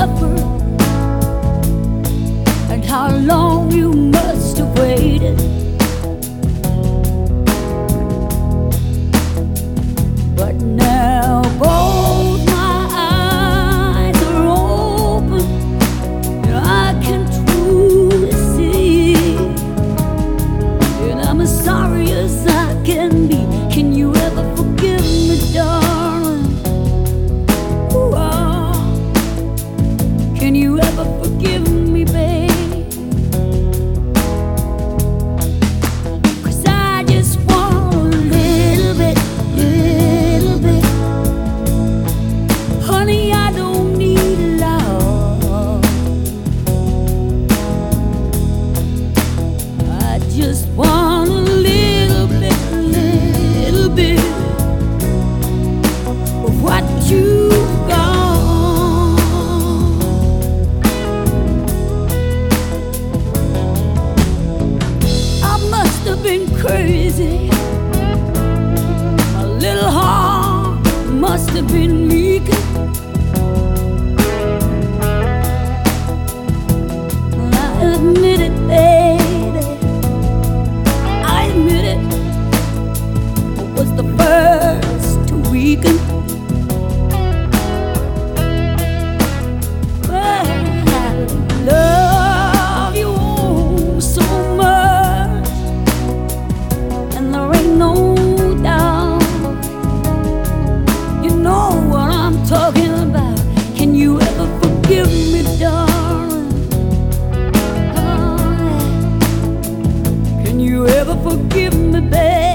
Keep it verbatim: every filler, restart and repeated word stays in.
suffered and how long you must have waited. But now both my eyes are open and I can truly see, and I'm as sorry as I can be. Can you ever forgive me, darling? Ooh, ah. Can you ever forgive me, babe? Just want a little bit, little bit of what you've got. I must have been crazy. My little heart must have been weak. I admit it, babe. Was the first to weaken. But I love you so much, and there ain't no doubt. You know what I'm talking about. Can you ever forgive me, darling? Oh, yeah. Can you ever forgive me, babe?